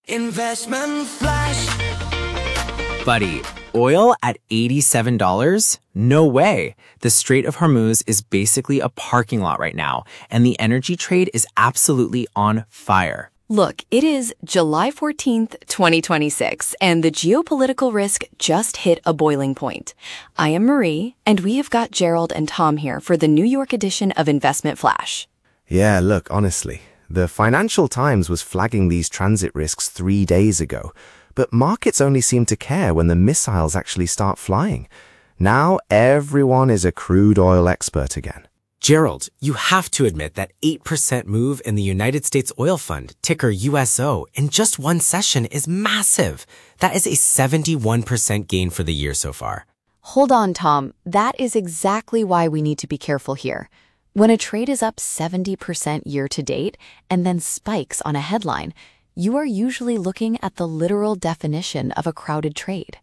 Investment Flash. Buddy, oil at $87? No way. The Strait of Hormuz is basically a parking lot right now, and the energy trade is absolutely on fire. Look, it is July 14th, 2026, and the geopolitical risk just hit a boiling point. I am Marie, and we have got Gerald and Tom here for the New York edition of Investment Flash. Yeah, look, honestly, the Financial Times was flagging these transit risks 3 days ago, but markets only seem to care when the missiles actually start flying. Now everyone is a crude oil expert again. Gerald, you have to admit that 8% move in the United States Oil Fund, ticker USO, in just one session is massive. That is a 71% gain for the year so far. Hold on, Tom. That is exactly why we need to be careful here. When a trade is up 70% year to date and then spikes on a headline, you are usually looking at the literal definition of a crowded trade.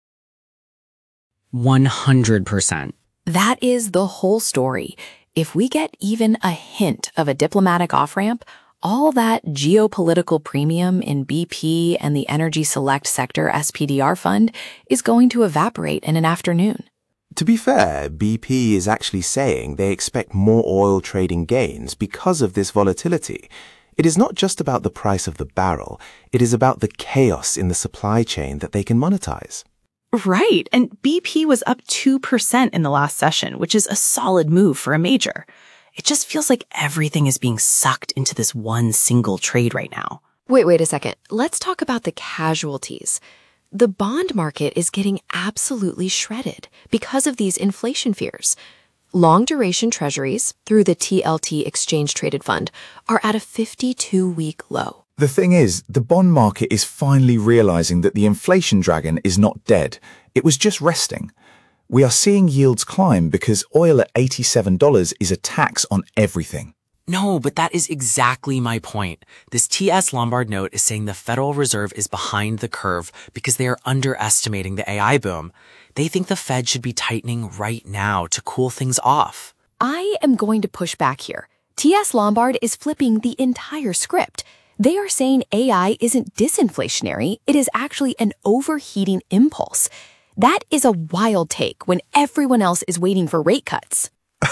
100%. That is the whole story. If we get even a hint of a diplomatic off-ramp, all that geopolitical premium in BP and the Energy Select Sector SPDR fund is going to evaporate in an afternoon. To be fair, BP is actually saying they expect more oil trading gains because of this volatility. It is not just about the price of the barrel, it is about the chaos in the supply chain that they can monetize. Right, and BP was up 2% in the last session, which is a solid move for a major. It just feels like everything is being sucked into this one single trade right now. Wait a second. Let's talk about the casualties. The bond market is getting absolutely shredded because of these inflation fears. Long-duration treasuries through the TLT exchange-traded fund are at a 52-week low. The thing is, the bond market is finally realizing that the inflation dragon is not dead. It was just resting. We are seeing yields climb because oil at $87 is a tax on everything. No, but that is exactly my point. This TS Lombard note is saying the Federal Reserve is behind the curve because they are underestimating the AI boom. They think the Fed should be tightening right now to cool things off. I am going to push back here. TS Lombard is flipping the entire script. They are saying AI isn't disinflationary, it is actually an overheating impulse. That is a wild take when everyone else is waiting for rate cuts.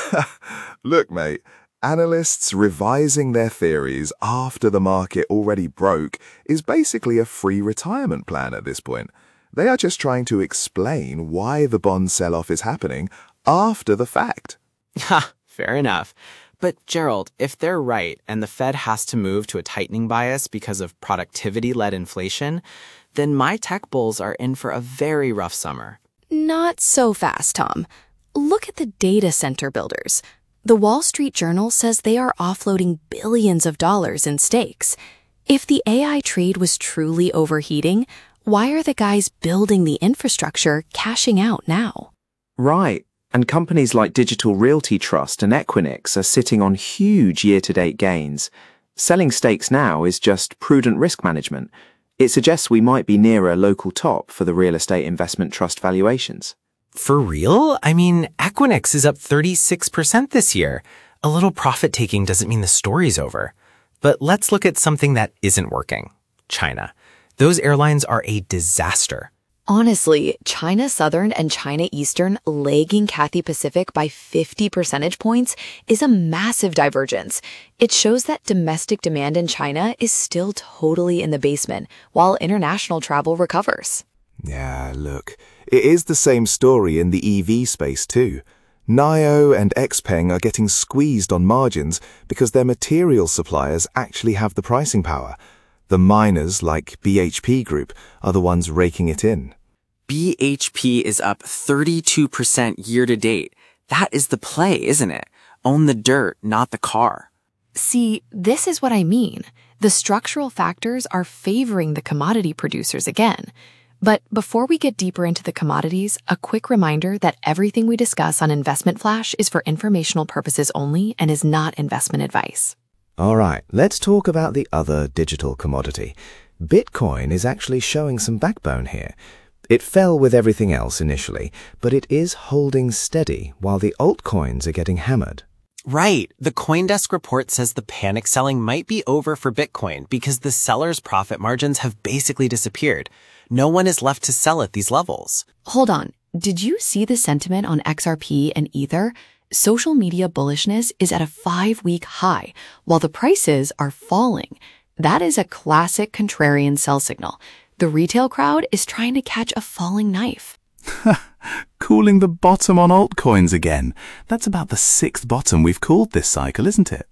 Look, mate. Analysts revising their theories after the market already broke is basically a free retirement plan at this point. They are just trying to explain why the bond sell-off is happening after the fact. Ha, fair enough. But Gerald, if they're right and the Fed has to move to a tightening bias because of productivity-led inflation, then my tech bulls are in for a very rough summer. Not so fast, Tom. Look at the data center builders. The Wall Street Journal says they are offloading billions of dollars in stakes. If the AI trade was truly overheating, why are the guys building the infrastructure cashing out now? Right, and companies like Digital Realty Trust and Equinix are sitting on huge year-to-date gains. Selling stakes now is just prudent risk management. It suggests we might be near a local top for the real estate investment trust valuations. For real? I mean, Equinix is up 36% this year. A little profit-taking doesn't mean the story's over. But let's look at something that isn't working. China. Those airlines are a disaster. Honestly, China Southern and China Eastern lagging Cathay Pacific by 50 percentage points is a massive divergence. It shows that domestic demand in China is still totally in the basement, while international travel recovers. Yeah, look, it is the same story in the EV space too. NIO and XPeng are getting squeezed on margins because their material suppliers actually have the pricing power. The miners, like BHP Group, are the ones raking it in. BHP is up 32% year to date. That is the play, isn't it? Own the dirt, not the car. See, this is what I mean. The structural factors are favoring the commodity producers again. But before we get deeper into the commodities, a quick reminder that everything we discuss on Investment Flash is for informational purposes only and is not investment advice. All right, let's talk about the other digital commodity. Bitcoin is actually showing some backbone here. It fell with everything else initially, but it is holding steady while the altcoins are getting hammered. Right. The CoinDesk report says the panic selling might be over for Bitcoin because the sellers' profit margins have basically disappeared. No one is left to sell at these levels. Hold on. Did you see the sentiment on XRP and Ether? Social media bullishness is at a 5-week high, while the prices are falling. That is a classic contrarian sell signal. The retail crowd is trying to catch a falling knife. Calling the bottom on altcoins again. That's about the 6th bottom we've called this cycle, isn't it?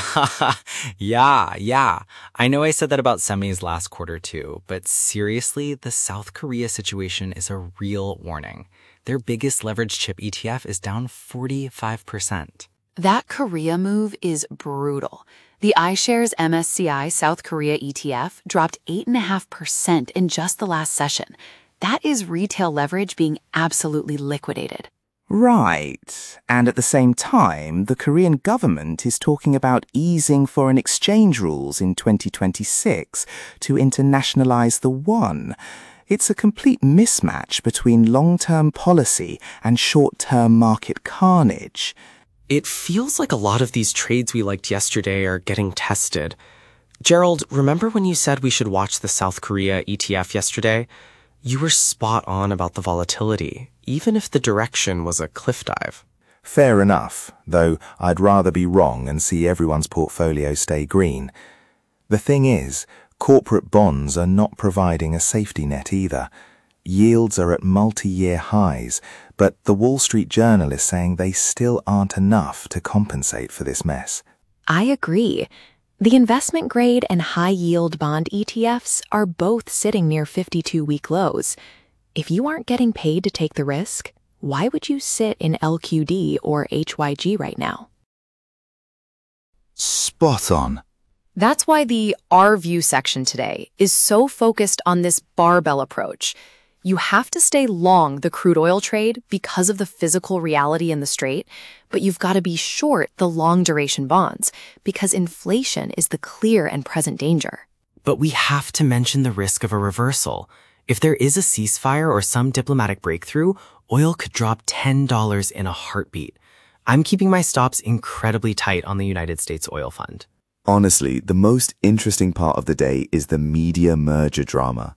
Yeah. I know I said that about semis last quarter too, but seriously, the South Korea situation is a real warning. Their biggest leveraged chip ETF is down 45%. That Korea move is brutal. The iShares MSCI South Korea ETF dropped 8.5% in just the last session. That is retail leverage being absolutely liquidated. Right. And at the same time, the Korean government is talking about easing foreign exchange rules in 2026 to internationalize the won. It's a complete mismatch between long-term policy and short-term market carnage. It feels like a lot of these trades we liked yesterday are getting tested. Gerald, remember when you said we should watch the South Korea ETF yesterday? You were spot on about the volatility, even if the direction was a cliff dive. Fair enough, though I'd rather be wrong and see everyone's portfolio stay green. The thing is, corporate bonds are not providing a safety net either. Yields are at multi-year highs, but the Wall Street Journal is saying they still aren't enough to compensate for this mess. I agree. The investment grade and high yield bond ETFs are both sitting near 52-week lows. If you aren't getting paid to take the risk, why would you sit in LQD or HYG right now? Spot on. That's why the Our View section today is so focused on this barbell approach. You have to stay long the crude oil trade because of the physical reality in the strait, but you've got to be short the long duration bonds because inflation is the clear and present danger. But we have to mention the risk of a reversal. If there is a ceasefire or some diplomatic breakthrough, oil could drop $10 in a heartbeat. I'm keeping my stops incredibly tight on the United States Oil Fund. Honestly, the most interesting part of the day is the media merger drama.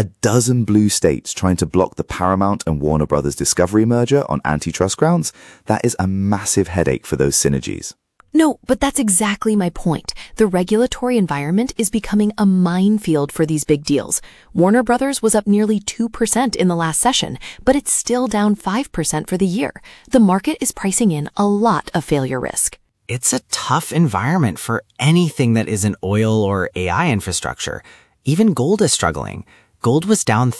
12 blue states trying to block the Paramount and Warner Brothers Discovery merger on antitrust grounds. That is a massive headache for those synergies. No, but that's exactly my point. The regulatory environment is becoming a minefield for these big deals. Warner Brothers was up nearly 2% in the last session, but it's still down 5% for the year. The market is pricing in a lot of failure risk. It's a tough environment for anything that isn't oil or AI infrastructure. Even gold is struggling. Gold was down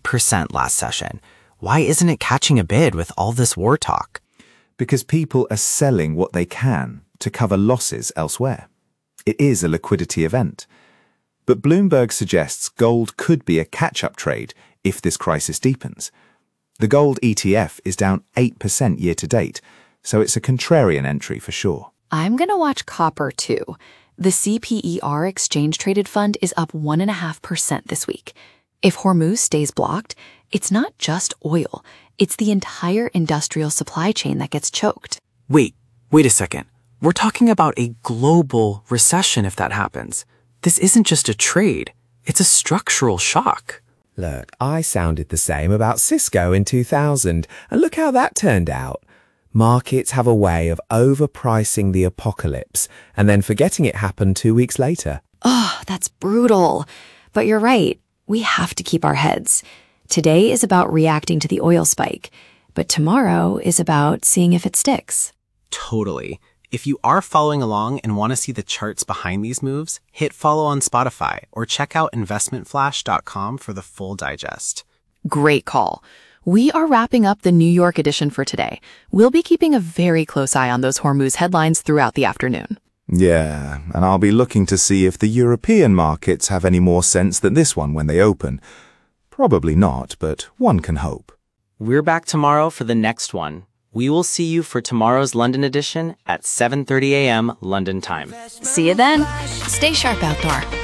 3% last session. Why isn't it catching a bid with all this war talk? Because people are selling what they can to cover losses elsewhere. It is a liquidity event. But Bloomberg suggests gold could be a catch-up trade if this crisis deepens. The gold ETF is down 8% year to date, so it's a contrarian entry for sure. I'm going to watch copper too. The CPER exchange-traded fund is up 1.5% this week. If Hormuz stays blocked, it's not just oil. It's the entire industrial supply chain that gets choked. Wait a second. We're talking about a global recession if that happens. This isn't just a trade. It's a structural shock. Look, I sounded the same about Cisco in 2000, and look how that turned out. Markets have a way of overpricing the apocalypse and then forgetting it happened 2 weeks later. Oh, that's brutal. But you're right. We have to keep our heads. Today is about reacting to the oil spike, but tomorrow is about seeing if it sticks. Totally. If you are following along and want to see the charts behind these moves, hit follow on Spotify or check out investmentflash.com for the full digest. Great call. We are wrapping up the New York edition for today. We'll be keeping a very close eye on those Hormuz headlines throughout the afternoon. Yeah, and I'll be looking to see if the European markets have any more sense than this one when they open. Probably not, but one can hope. We're back tomorrow for the next one. We will see you for tomorrow's London edition at 7:30 a.m. London time. See you then. Stay sharp out there.